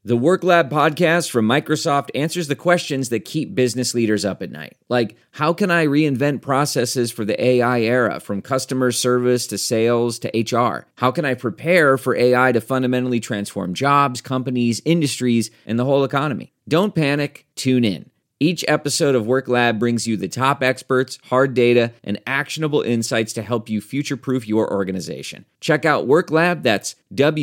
The Work Lab podcast from Microsoft answers the questions that keep business leaders up at night. Like, how can I reinvent processes for the AI era, from customer service to sales to HR? How can I prepare for AI to fundamentally transform jobs, companies, industries, and the whole economy? Don't panic, tune in. Each episode of Work Lab brings you the top experts, hard data, and actionable insights to help you future-proof your organization. Check out Work Lab, that's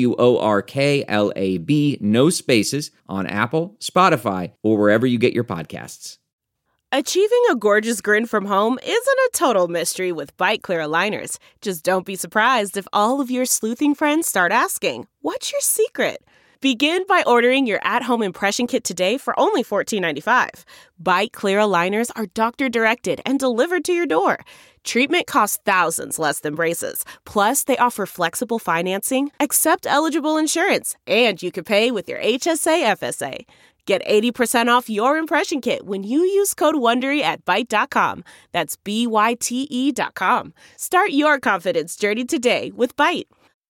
WORKLAB, no spaces, on Apple, Spotify, or wherever you get your podcasts. Achieving a gorgeous grin from home isn't a total mystery with Byte Clear aligners. Just don't be surprised if all of your sleuthing friends start asking, "What's your secret?" Begin by ordering your at-home impression kit today for only $14.95. Byte Clear aligners are doctor-directed and delivered to your door. Treatment costs thousands less than braces. Plus, they offer flexible financing, accept eligible insurance, and you can pay with your HSA FSA. Get 80% off your impression kit when you use code WONDERY at Byte.com. That's BYTE.com. Start your confidence journey today with Byte.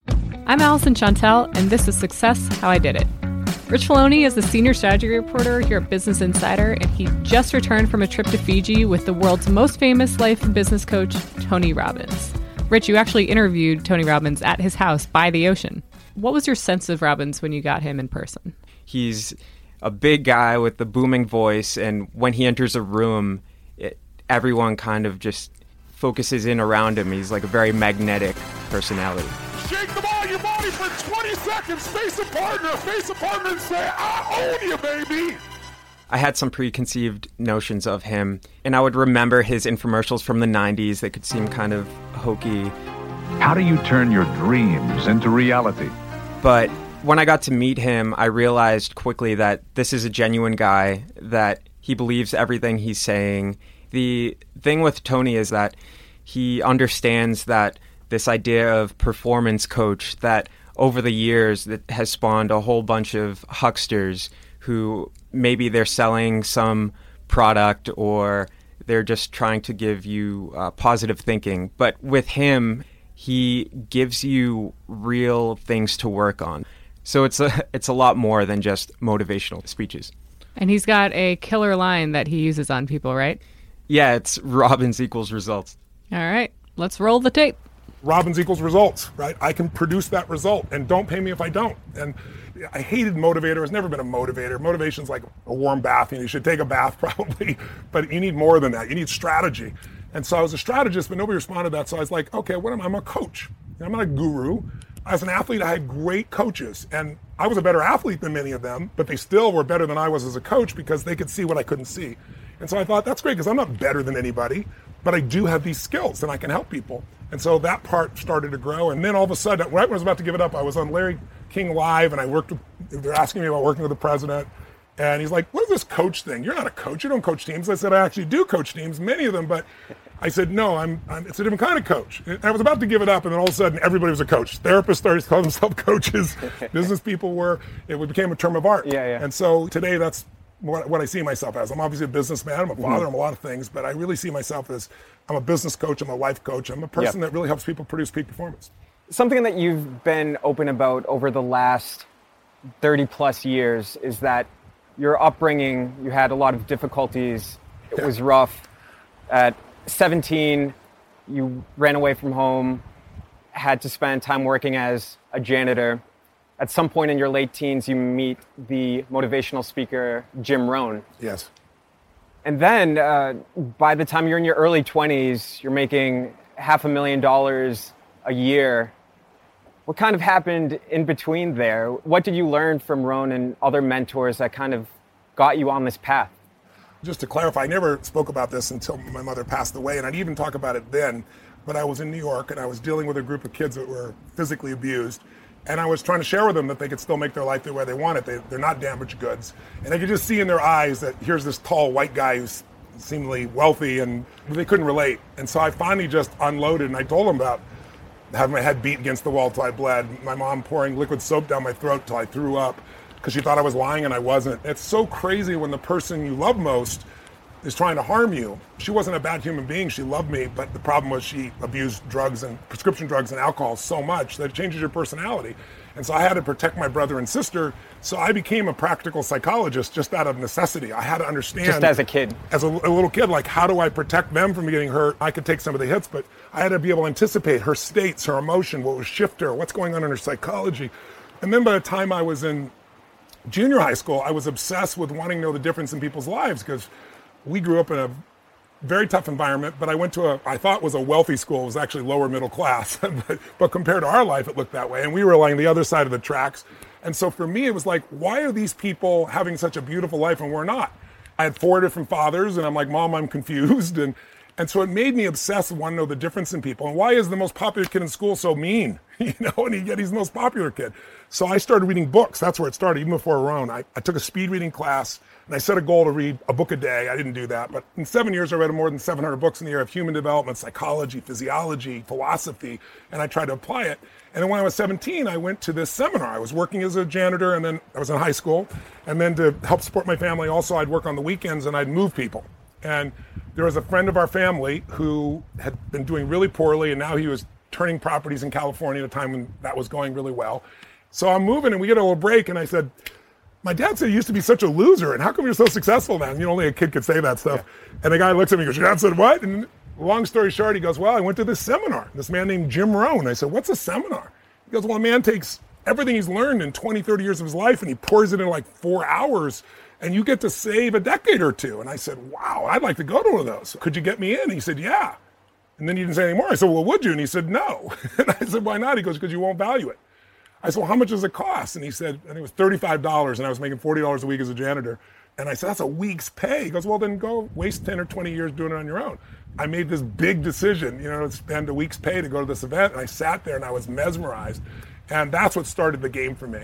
I'm Allison Chantel, and this is Success How I Did It. Rich Filoni is the senior strategy reporter here at Business Insider, and he just returned from a trip to Fiji with the world's most famous life and business coach, Tony Robbins. Rich, you actually interviewed Tony Robbins at his house by the ocean. What was your sense of Robbins when you got him in person? He's a big guy with a booming voice, and when he enters a room, everyone kind of just focuses in around him. He's like a very magnetic personality. Shake the ball, your body for 20 seconds. Face a partner and say, "I own you, baby." I had some preconceived notions of him, and I would remember his infomercials from the 90s. They could seem kind of hokey. How do you turn your dreams into reality? But when I got to meet him, I realized quickly that this is a genuine guy, that he believes everything he's saying. The thing with Tony is that he understands that this idea of performance coach, that over the years that has spawned a whole bunch of hucksters who maybe they're selling some product or they're just trying to give you positive thinking. But with him, he gives you real things to work on. So it's a lot more than just motivational speeches. And he's got a killer line that he uses on people, right? Yeah, it's Robbins equals results. All right, let's roll the tape. Robbins equals results, right? I can produce that result, and don't pay me if I don't. And I hated motivator. I was never been a motivator. Motivation's like a warm bath, and you should take a bath probably, but you need more than that. You need strategy. And so I was a strategist, but nobody responded to that. So I was like, okay, what am I? I'm a coach. I'm not a guru. As an athlete, I had great coaches, and I was a better athlete than many of them, but they still were better than I was as a coach because they could see what I couldn't see. And so I thought, that's great, because I'm not better than anybody, but I do have these skills and I can help people. And so that part started to grow. And then all of a sudden, right when I was about to give it up, I was on Larry King Live, and they're asking me about working with the president. And he's like, what is this coach thing? You're not a coach. You don't coach teams. I said, I actually do coach teams, many of them. But I said, no, it's a different kind of coach. And I was about to give it up, and then all of a sudden, everybody was a coach. Therapists started to call themselves coaches. Business people were. It became a term of art. Yeah. And so today, that's what I see myself as. I'm obviously a businessman. I'm a father. I'm a lot of things. But I really see myself as I'm a business coach. I'm a life coach. I'm a person that really helps people produce peak performance. Something that you've been open about over the last 30 plus years is that your upbringing, you had a lot of difficulties. It was rough. At 17, you ran away from home, had to spend time working as a janitor. At some point in your late teens, you meet the motivational speaker, Jim Rohn. Yes. And then by the time you're in your early 20s, you're making $500,000 a year. What kind of happened in between there? What did you learn from Rohn and other mentors that kind of got you on this path? Just to clarify, I never spoke about this until my mother passed away, and I didn't even talk about it then, but I was in New York, and I was dealing with a group of kids that were physically abused, and I was trying to share with them that they could still make their life the way they want it. They're not damaged goods. And I could just see in their eyes that here's this tall white guy who's seemingly wealthy, and they couldn't relate. And so I finally just unloaded, and I told them about having my head beat against the wall till I bled, my mom pouring liquid soap down my throat till I threw up, because she thought I was lying and I wasn't. It's so crazy when the person you love most is trying to harm you. She wasn't a bad human being, she loved me, but the problem was she abused drugs and prescription drugs and alcohol so much that it changes your personality. And so I had to protect my brother and sister. So I became a practical psychologist just out of necessity. I had to understand. Just as a kid. As a little kid, like, how do I protect them from getting hurt? I could take some of the hits, but I had to be able to anticipate her states, her emotion, what would shift her, what's going on in her psychology. And then by the time I was in junior high school, I was obsessed with wanting to know the difference in people's lives, because we grew up in a very tough environment, but I went to I thought was a wealthy school. It was actually lower middle class, but compared to our life, it looked that way. And we were like on the other side of the tracks. And so for me, it was like, why are these people having such a beautiful life and we're not? I had 4 different fathers, and I'm like, Mom, I'm confused. And so it made me obsessed and want to know the difference in people. And why is the most popular kid in school so mean? And yet he's the most popular kid. So I started reading books. That's where it started, even before Roan. I took a speed reading class, and I set a goal to read a book a day. I didn't do that, but in 7 years, I read more than 700 books in the area of human development, psychology, physiology, philosophy, and I tried to apply it. And then when I was 17, I went to this seminar. I was working as a janitor, and then I was in high school. And then to help support my family, also, I'd work on the weekends, and I'd move people. And there was a friend of our family who had been doing really poorly, and now he was turning properties in California at a time when that was going really well. So I'm moving, and we get a little break, and I said, my dad said you used to be such a loser, and how come you're so successful now? And only a kid could say that stuff. Yeah. And the guy looks at me and goes, your dad said what? And long story short, he goes, well, I went to this seminar, this man named Jim Rohn. I said, what's a seminar? He goes, well, a man takes everything he's learned in 20, 30 years of his life, and he pours it in like 4 hours, and you get to save a decade or two. And I said, wow, I'd like to go to one of those. Could you get me in? He said, yeah. And then he didn't say any more. I said, well, would you? And he said, no. And I said, why not? He goes, because you won't value it. I said, well, how much does it cost? And he said, and it was $35, and I was making $40 a week as a janitor. And I said, that's a week's pay. He goes, well, then go waste 10 or 20 years doing it on your own. I made this big decision, to spend a week's pay to go to this event. And I sat there and I was mesmerized. And that's what started the game for me.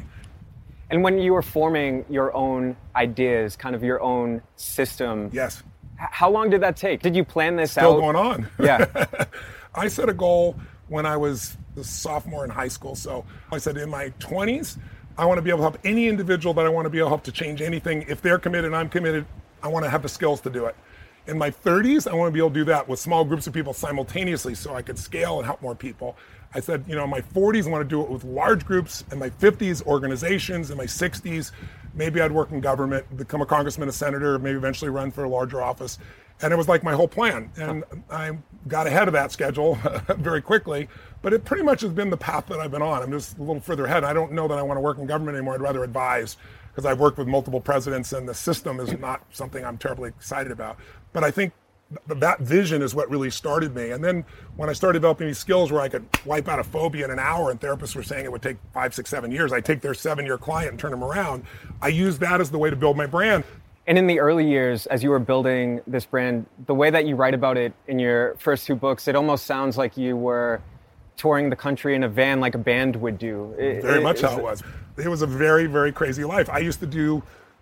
And when you were forming your own ideas, kind of your own system. Yes. How long did that take? Did you plan this Still out? Going on. Yeah. I set a goal when I was a sophomore in high school. So I said in my 20s, I want to be able to help any individual that I want to be able to help to change anything. If they're committed and I'm committed, I want to have the skills to do it. In my 30s, I want to be able to do that with small groups of people simultaneously so I could scale and help more people. I said, in my 40s, I want to do it with large groups. In my 50s, organizations. In my 60s, maybe I'd work in government, become a congressman, a senator, maybe eventually run for a larger office. And it was like my whole plan. And I got ahead of that schedule very quickly. But it pretty much has been the path that I've been on. I'm just a little further ahead. I don't know that I want to work in government anymore. I'd rather advise, because I've worked with multiple presidents, and the system is not something I'm terribly excited about. But I think that vision is what really started me. And then when I started developing these skills where I could wipe out a phobia in an hour, and therapists were saying it would take 5, 6, 7 years, I take their 7-year client and turn them around. I used that as the way to build my brand. And in the early years, as you were building this brand, the way that you write about it in your first 2 books, it almost sounds like you were touring the country in a van like a band would do. Very much how it was. It was a very, very crazy life. I used to do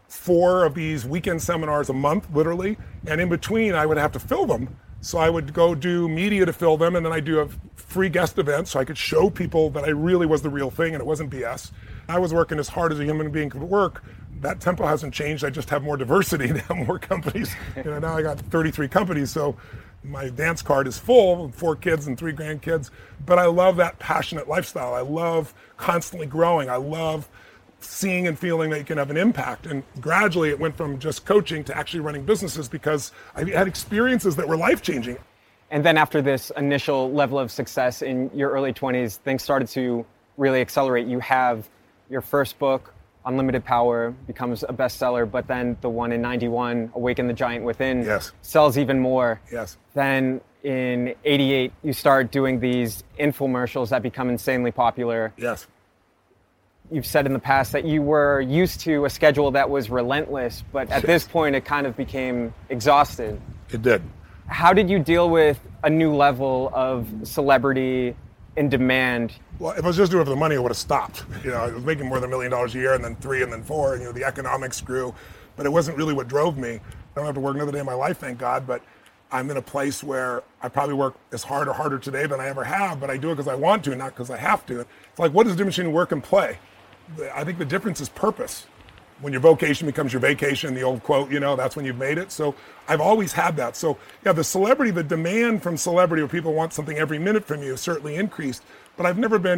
4 of these weekend seminars a month, literally, and in between I would have to fill them. So I would go do media to fill them, and then I do a free guest event so I could show people that I really was the real thing and it wasn't BS. I was working as hard as a human being could work. That tempo hasn't changed. I just have more diversity now, more companies. Now I got 33 companies, so my dance card is full with 4 kids and 3 grandkids. But I love that passionate lifestyle. I love constantly growing. I love seeing and feeling that you can have an impact. And gradually it went from just coaching to actually running businesses because I had experiences that were life-changing. And then after this initial level of success in your early 20s, things started to really accelerate. You have your first book, Unlimited Power, becomes a bestseller, but then the one in 91, Awaken the Giant Within, yes, sells even more. Yes. Then in 88, you start doing these infomercials that become insanely popular. Yes. You've said in the past that you were used to a schedule that was relentless, but at this point it kind of became exhausted. It did. How did you deal with a new level of celebrity and demand? Well, if I was just doing it for the money, I would have stopped. I was making more than $1 million a year, and then 3, and then 4, and the economics grew, but it wasn't really what drove me. I don't have to work another day in my life, thank God, but I'm in a place where I probably work as hard or harder today than I ever have, but I do it because I want to, not because I have to. It's like, what is the difference between work and play? I think the difference is purpose. When your vocation becomes your vacation, the old quote, that's when you've made it. So I've always had that. So yeah, the demand from celebrity where people want something every minute from you certainly increased, but I've never been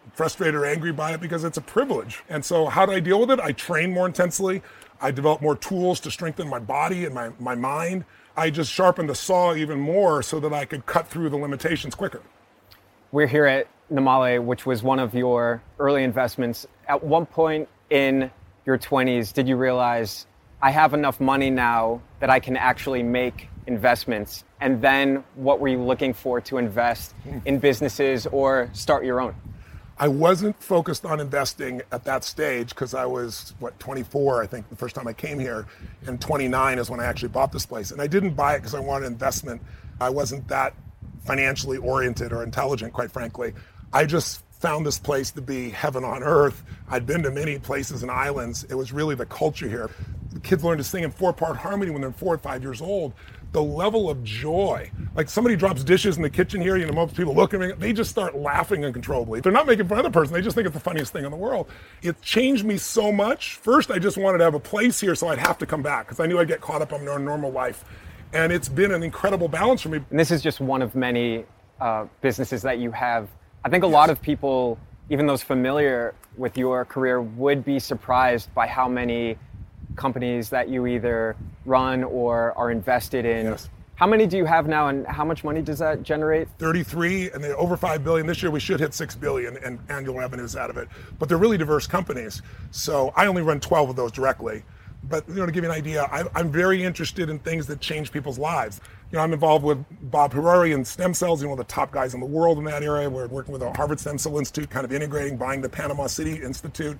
frustrated or angry by it because it's a privilege. And so how do I deal with it? I train more intensely. I develop more tools to strengthen my body and my mind. I just sharpened the saw even more so that I could cut through the limitations quicker. We're here at Namale, which was one of your early investments. At one point in your 20s, did you realize I have enough money now that I can actually make investments? And then what were you looking for to invest in businesses or start your own? I wasn't focused on investing at that stage because I was, 24, I think, the first time I came here, and 29 is when I actually bought this place. And I didn't buy it because I wanted investment. I wasn't that financially oriented or intelligent, quite frankly. I just found this place to be heaven on earth. I'd been to many places and islands. It was really the culture here. The kids learn to sing in 4-part harmony when they're 4 or 5 years old. The level of joy, like somebody drops dishes in the kitchen here, most people look at me, they just start laughing uncontrollably. They're not making fun of the person, they just think it's the funniest thing in the world. It changed me so much. First, I just wanted to have a place here so I'd have to come back because I knew I'd get caught up on our normal life. And it's been an incredible balance for me. And this is just one of many businesses that you have. I think a lot of people, even those familiar with your career, would be surprised by how many companies that you either run or are invested in. Yes. How many do you have now, and how much money does that generate? 33, and they're over $5 billion. This year we should hit $6 billion in annual revenues out of it. But they're really diverse companies. So I only run 12 of those directly. But to give you an idea, I'm very interested in things that change people's lives. I'm involved with Bob Harari and stem cells, one of the top guys in the world in that area. We're working with the Harvard Stem Cell Institute, kind of integrating, buying the Panama City Institute.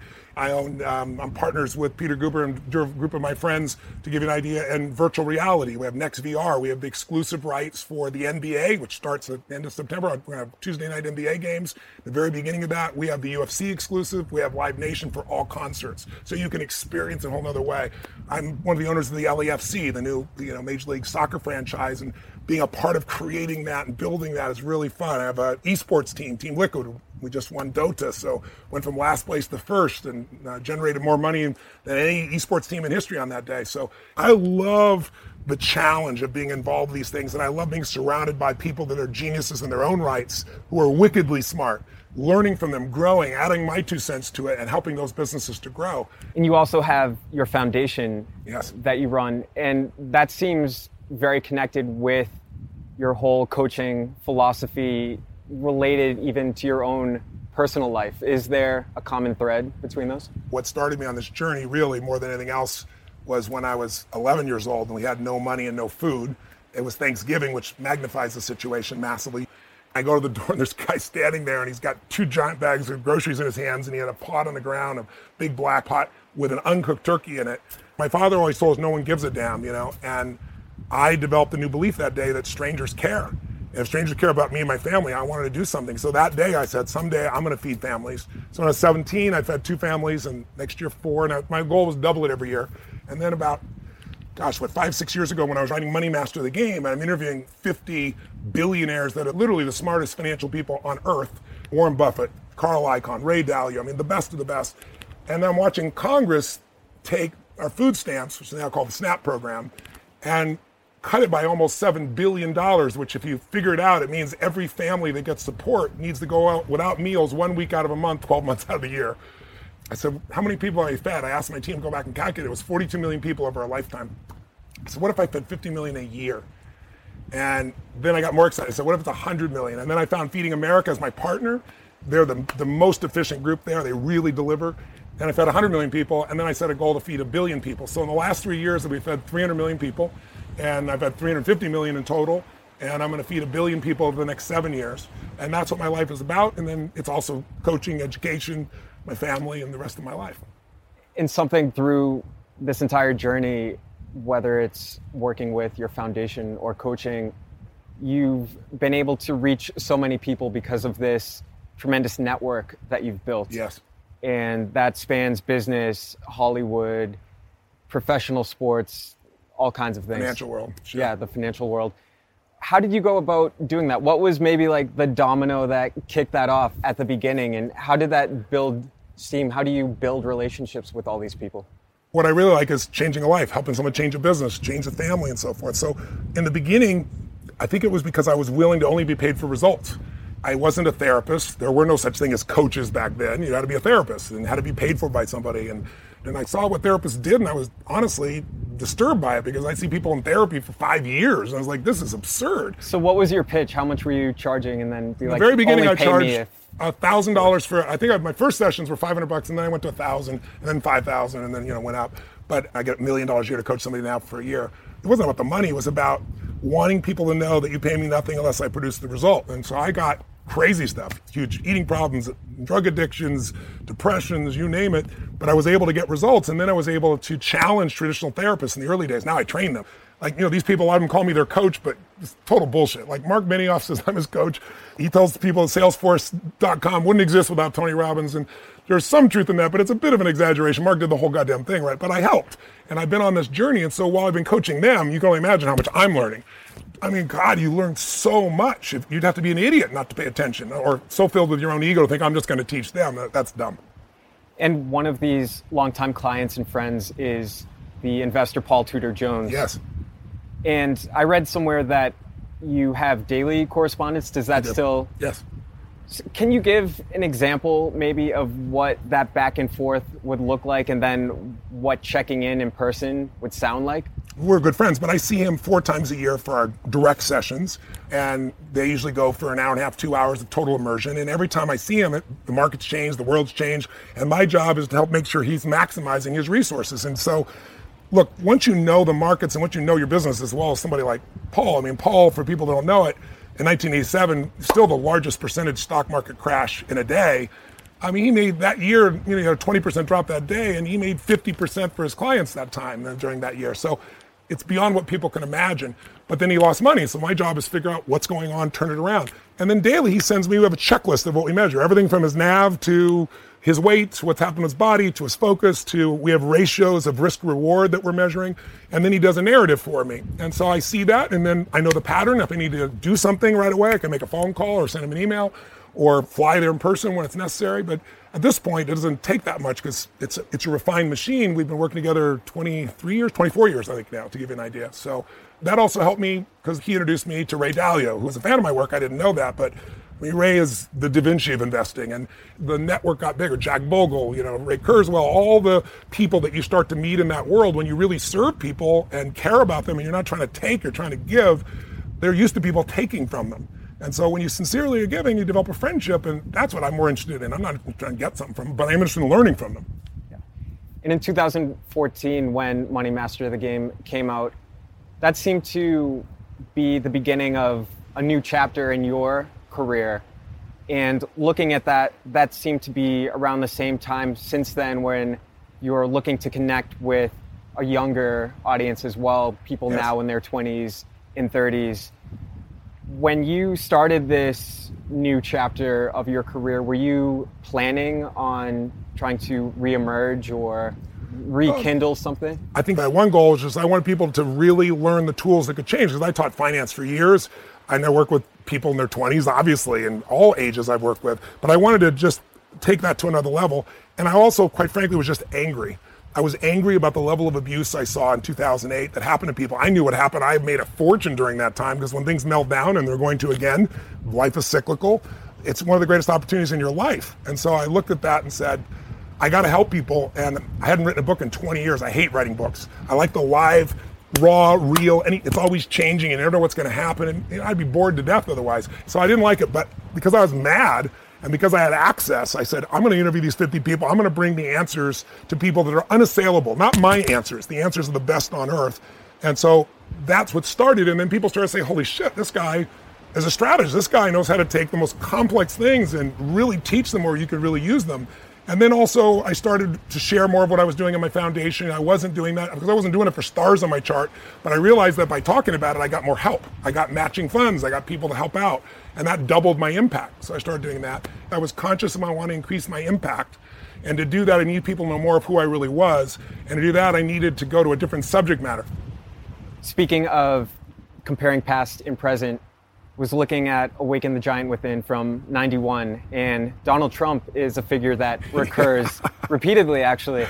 I'm partners with Peter Guber and a group of my friends, to give you an idea, and virtual reality. We have NextVR. We have the exclusive rights for the NBA, which starts at the end of September. We're going to have Tuesday night NBA games. The very beginning of that, we have the UFC exclusive. We have Live Nation for all concerts. So you can experience it a whole other way. I'm one of the owners of the LAFC, the new Major League Soccer franchise, and being a part of creating that and building that is really fun. I have an esports team, Team Liquid. We just won Dota, so went from last place to first and generated more money than any esports team in history on that day. So I love the challenge of being involved in these things, and I love being surrounded by people that are geniuses in their own rights, who are wickedly smart, learning from them, growing, adding my 2 cents to it, and helping those businesses to grow. And you also have your foundation Yes. that you run, and that seems very connected with your whole coaching philosophy, related even to your own personal life. Is there a common thread between those? What started me on this journey, really, more than anything else, was when I was 11 years old and we had no money and no food. It was Thanksgiving, which magnifies the situation massively. I go to the door and there's a guy standing there and he's got 2 giant bags of groceries in his hands, and he had a pot on the ground, a big black pot with an uncooked turkey in it. My father always told us no one gives a damn, and I developed a new belief that day that strangers care. And if strangers care about me and my family, I wanted to do something. So that day I said, someday I'm going to feed families. So when I was 17, I fed 2 families, and next year 4. And my goal was double it every year. And then about 5-6 years ago, when I was writing Money Master the Game, I'm interviewing 50 billionaires that are literally the smartest financial people on earth. Warren Buffett, Carl Icahn, Ray Dalio, the best of the best. And I'm watching Congress take our food stamps, which is now called the SNAP program, and cut it by almost $7 billion, which if you figure it out, it means every family that gets support needs to go out without meals 1 week out of a month, 12 months out of the year. I said, how many people have I fed? I asked my team to go back and calculate. It was 42 million people over a lifetime. I said, what if I fed 50 million a year? And then I got more excited. I said, what if it's 100 million? And then I found Feeding America as my partner. They're the most efficient group there. They really deliver. And I fed 100 million people, and then I set a goal to feed 1 billion people. So in the last 3 years, we fed 300 million people, and I've had 350 million in total, and I'm going to feed 1 billion people over the next 7 years. And that's what my life is about. And then it's also coaching, education, my family, and the rest of my life. And something through this entire journey, whether it's working with your foundation or coaching, you've been able to reach so many people because of this tremendous network that you've built. Yes. And that spans business, Hollywood, professional sports, all kinds of things. Financial world. Sure. Yeah, the financial world. How did you go about doing that? What was maybe like the domino that kicked that off at the beginning, and how did that build steam? How do you build relationships with all these people? What I really like is changing a life, helping someone change a business, change a family, and so forth. So in the beginning, I think it was because I was willing to only be paid for results. I wasn't a therapist. There were no such thing as coaches back then. You had to be a therapist and had to be paid for by somebody. And I saw what therapists did, and I was honestly disturbed by it because I see people in therapy for 5 years, and I was like, this is absurd. So what was your pitch? How much were you charging? And then be like, at the very beginning, only I charged pay me if... $1,000 for, I think my first sessions were $500, and then I went to 1,000, and then 5,000, and then went up. But I get $1 million a year to coach somebody now for a year. It wasn't about the money. It was about wanting people to know that you pay me nothing unless I produce the result. And so I got crazy stuff, huge eating problems, drug addictions, depressions, you name it. But I was able to get results, and then I was able to challenge traditional therapists in the early days. Now I train them. Like, these people, a lot of them call me their coach, but it's total bullshit. Like Mark Benioff says I'm his coach. He tells people that Salesforce.com wouldn't exist without Tony Robbins. And there's some truth in that, but it's a bit of an exaggeration. Mark did the whole goddamn thing, right? But I helped. And I've been on this journey. And so while I've been coaching them, you can only imagine how much I'm learning. I mean, God, you learn so much. You'd have to be an idiot not to pay attention, or so filled with your own ego to think I'm just going to teach them. That's dumb. And one of these longtime clients and friends is the investor Paul Tudor Jones. Yes. And I read somewhere that you have daily correspondence. Does that still? Yes. Can you give an example maybe of what that back and forth would look like, and then what checking in person would sound like? We're good friends, but I see him 4 times a year for our direct sessions, and they usually go for an hour and a half, 2 hours of total immersion. And every time I see him, the market's changed, the world's changed, and my job is to help make sure he's maximizing his resources. And so, look, once you know the markets and once you know your business as well as somebody like Paul, I mean, Paul, for people that don't know it, in 1987, still the largest percentage stock market crash in a day. I mean, he made that year, he had a 20% drop that day, and he made 50% for his clients that time during that year. So it's beyond what people can imagine. But then he lost money. So my job is to figure out what's going on, turn it around. And then daily he sends me, we have a checklist of what we measure. Everything from his NAV to his weight, to what's happened to his body, to his focus, to we have ratios of risk reward that we're measuring. And then he does a narrative for me. And so I see that, and then I know the pattern. If I need to do something right away, I can make a phone call or send him an email or fly there in person when it's necessary. But at this point, it doesn't take that much because it's a refined machine. We've been working together 24 years, I think now, to give you an idea. So that also helped me because he introduced me to Ray Dalio, who was a fan of my work. I didn't know that, but Ray is the Da Vinci of investing, and the network got bigger. Jack Bogle, Ray Kurzweil, all the people that you start to meet in that world when you really serve people and care about them and you're not trying to take, you're trying to give, they're used to people taking from them. And so when you sincerely are giving, you develop a friendship, and that's what I'm more interested in. I'm not trying to get something from them, but I'm interested in learning from them. Yeah. And in 2014, when Money Master the Game came out, that seemed to be the beginning of a new chapter in your career. And looking at that seemed to be around the same time since then when you're looking to connect with a younger audience as well, people Yes. now in their 20s and 30s. When you started this new chapter of your career, were you planning on trying to reemerge or rekindle something? I think that one goal is just I want people to really learn the tools that could change, because I taught finance for years. I now work with people in their 20s, obviously, in all ages I've worked with, but I wanted to just take that to another level. And I also, quite frankly, was just angry. I was angry about the level of abuse I saw in 2008 that happened to people. I knew what happened. I made a fortune during that time, because when things melt down, and they're going to again, life is cyclical, it's one of the greatest opportunities in your life. And so I looked at that and said, I got to help people. And I hadn't written a book in 20 years. I hate writing books. I like the live, raw, real, it's always changing and you never know what's going to happen. And I'd be bored to death otherwise. So I didn't like it. But because I was mad and because I had access, I said, I'm going to interview these 50 people. I'm going to bring the answers to people that are unassailable, not my answers. The answers are the best on earth. And so that's what started. And then people started saying, holy shit, this guy is a strategist. This guy knows how to take the most complex things and really teach them where you could really use them. And then also I started to share more of what I was doing in my foundation. I wasn't doing that because I wasn't doing it for stars on my chart, but I realized that by talking about it, I got more help. I got matching funds. I got people to help out, and that doubled my impact. So I started doing that. I was conscious of my wanting to increase my impact. And to do that, I needed people to know more of who I really was. And to do that, I needed to go to a different subject matter. Speaking of comparing past and present, was looking at Awaken the Giant Within from 91, and Donald Trump is a figure that recurs repeatedly, actually,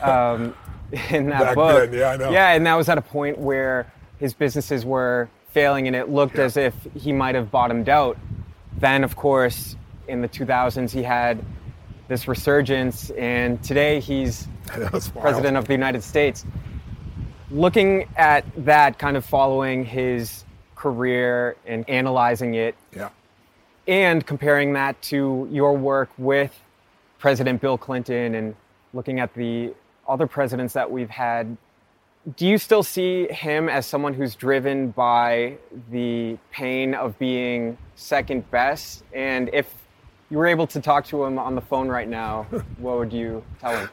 in that Back book. then, yeah, I know. Yeah, and that was at a point where his businesses were failing, and it looked as if he might have bottomed out. Then, of course, in the 2000s, he had this resurgence, and today he's president of the United States. Looking at that, kind of following his career and analyzing it, and comparing that to your work with President Bill Clinton and looking at the other presidents that we've had, do you still see him as someone who's driven by the pain of being second best? And if you were able to talk to him on the phone right now, what would you tell him?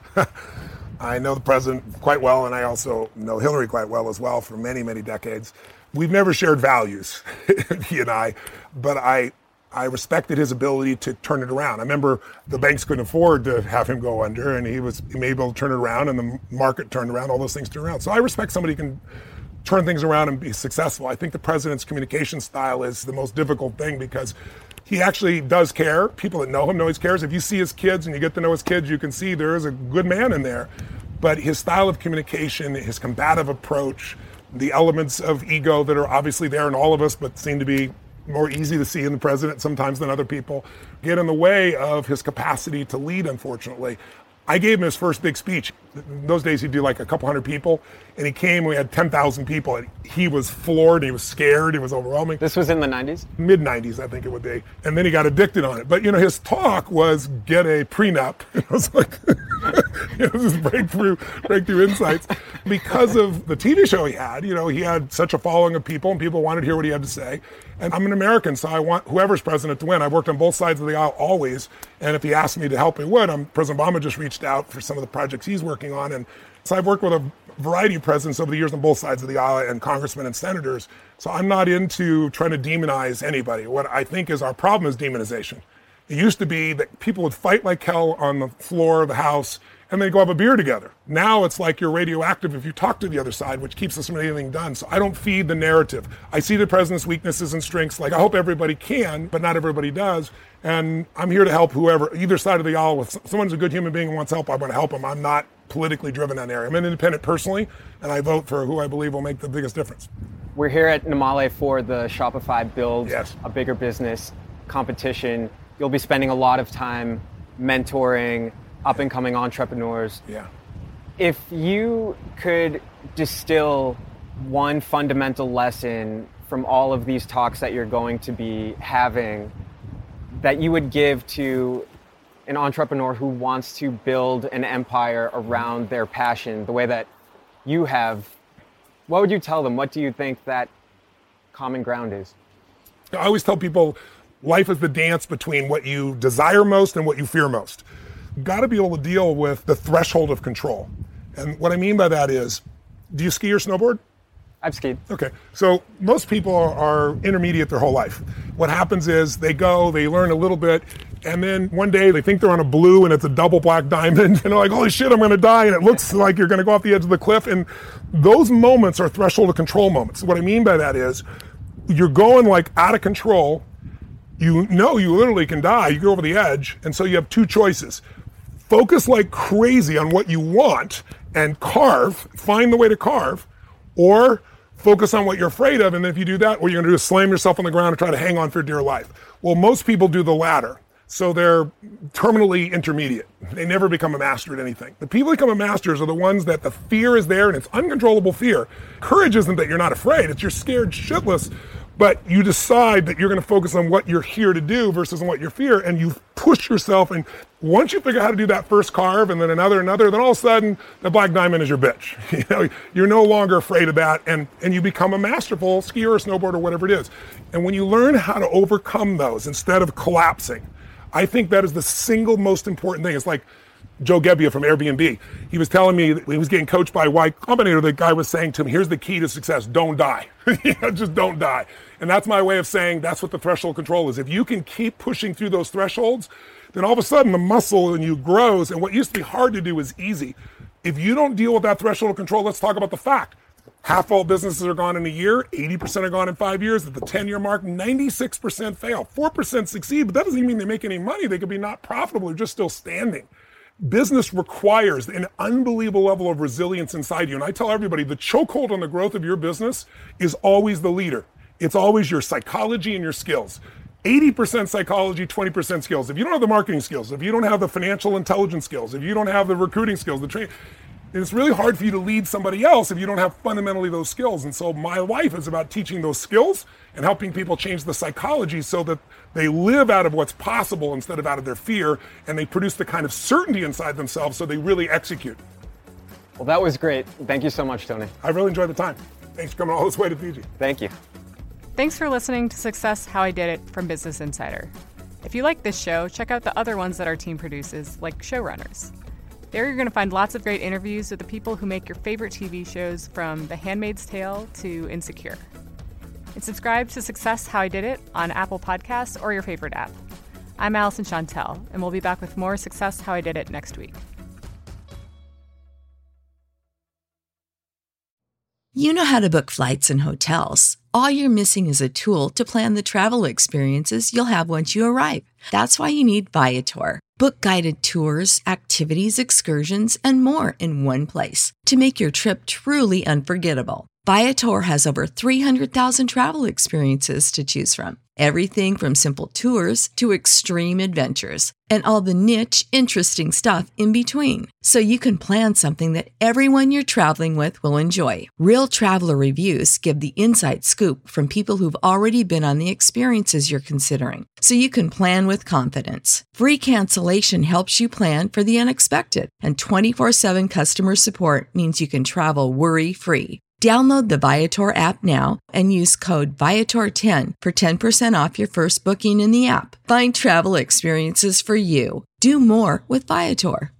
I know the president quite well, and I also know Hillary quite well as well for many, many decades. We've never shared values, he and I, but I respected his ability to turn it around. I remember the banks couldn't afford to have him go under, and he was able to turn it around, and the market turned around, all those things turned around. So I respect somebody who can turn things around and be successful. I think the president's communication style is the most difficult thing because he actually does care. People that know him know he cares. If you see his kids and you get to know his kids, you can see there is a good man in there. But his style of communication, his combative approach, the elements of ego that are obviously there in all of us but seem to be more easy to see in the president sometimes than other people, get in the way of his capacity to lead, unfortunately. I gave him his first big speech. In those days, he'd do like a couple hundred people, and he came, we had 10,000 people, and he was floored, he was scared, it was overwhelming. This was in the 90s? Mid-90s, I think it would be. And then he got addicted on it. But, his talk was get a prenup. It was like, it was this breakthrough insights. Because of the TV show he had such a following of people, and people wanted to hear what he had to say. And I'm an American, so I want whoever's president to win. I've worked on both sides of the aisle always, and if he asked me to help, he would. President Obama just reached out for some of the projects he's working on, and so I've worked with a variety of presidents over the years on both sides of the aisle, and congressmen and senators. So I'm not into trying to demonize anybody. What I think is our problem is demonization. It used to be that people would fight like hell on the floor of the House, and then go have a beer together. Now it's like you're radioactive if you talk to the other side, which keeps us from anything done. So I don't feed the narrative. I see the president's weaknesses and strengths. Like I hope everybody can, but not everybody does. And I'm here to help whoever, either side of the aisle. If someone's a good human being and wants help, I'm going to help them. I'm not politically driven in that area. I'm an independent personally, and I vote for who I believe will make the biggest difference. We're here at Namale for the Shopify Build a Bigger Business competition. You'll be spending a lot of time mentoring up-and-coming entrepreneurs. Yeah. If you could distill one fundamental lesson from all of these talks that you're going to be having that you would give to an entrepreneur who wants to build an empire around their passion, the way that you have, what would you tell them? What do you think that common ground is? I always tell people life is the dance between what you desire most and what you fear most. You've got to be able to deal with the threshold of control. And what I mean by that is, do you ski or snowboard? I've skied. Okay, so most people are intermediate their whole life. What happens is they learn a little bit, and then one day they think they're on a blue and it's a double black diamond, and they're like, holy shit, I'm gonna die, and it looks like you're gonna go off the edge of the cliff, and those moments are threshold of control moments. What I mean by that is, you're going like out of control, you literally can die, you go over the edge, and so you have two choices. Focus like crazy on what you want and find the way to carve, or focus on what you're afraid of, and then if you do that, what you're gonna do is slam yourself on the ground and try to hang on for dear life. Well, most people do the latter. So they're terminally intermediate. They never become a master at anything. The people who become a masters are the ones that the fear is there and it's uncontrollable fear. Courage isn't that you're not afraid, it's you're scared shitless, but you decide that you're gonna focus on what you're here to do versus on what you fear, and you push yourself, and once you figure out how to do that first carve and then another, then all of a sudden the black diamond is your bitch. You're no longer afraid of that, and you become a masterful skier or snowboarder or whatever it is. And when you learn how to overcome those instead of collapsing, I think that is the single most important thing. It's like Joe Gebbia from Airbnb. He was telling me that he was getting coached by Y Combinator. The guy was saying to him, here's the key to success, don't die. Just don't die. And that's my way of saying that's what the threshold control is. If you can keep pushing through those thresholds, then all of a sudden the muscle in you grows, and what used to be hard to do is easy. If you don't deal with that threshold of control, let's talk about the fact. Half all businesses are gone in a year, 80% are gone in 5 years. At the 10-year mark, 96% fail. 4% succeed, but that doesn't even mean they make any money. They could be not profitable or just still standing. Business requires an unbelievable level of resilience inside you. And I tell everybody, the chokehold on the growth of your business is always the leader. It's always your psychology and your skills. 80% psychology, 20% skills. If you don't have the marketing skills, if you don't have the financial intelligence skills, if you don't have the recruiting skills, the training, it's really hard for you to lead somebody else if you don't have fundamentally those skills. And so my life is about teaching those skills and helping people change the psychology so that they live out of what's possible instead of out of their fear, and they produce the kind of certainty inside themselves so they really execute. Well, that was great. Thank you so much, Tony. I really enjoyed the time. Thanks for coming all this way to Fiji. Thank you. Thanks for listening to Success How I Did It from Business Insider. If you like this show, check out the other ones that our team produces, like Showrunners. There you're going to find lots of great interviews with the people who make your favorite TV shows, from The Handmaid's Tale to Insecure. And subscribe to Success How I Did It on Apple Podcasts or your favorite app. I'm Allison Chantel, and we'll be back with more Success How I Did It next week. You know how to book flights and hotels. All you're missing is a tool to plan the travel experiences you'll have once you arrive. That's why you need Viator. Book guided tours, activities, excursions, and more in one place to make your trip truly unforgettable. Viator has over 300,000 travel experiences to choose from. Everything from simple tours to extreme adventures, and all the niche, interesting stuff in between. So you can plan something that everyone you're traveling with will enjoy. Real traveler reviews give the inside scoop from people who've already been on the experiences you're considering, so you can plan with confidence. Free cancellation helps you plan for the unexpected, and 24/7 customer support means you can travel worry-free. Download the Viator app now and use code Viator10 for 10% off your first booking in the app. Find travel experiences for you. Do more with Viator.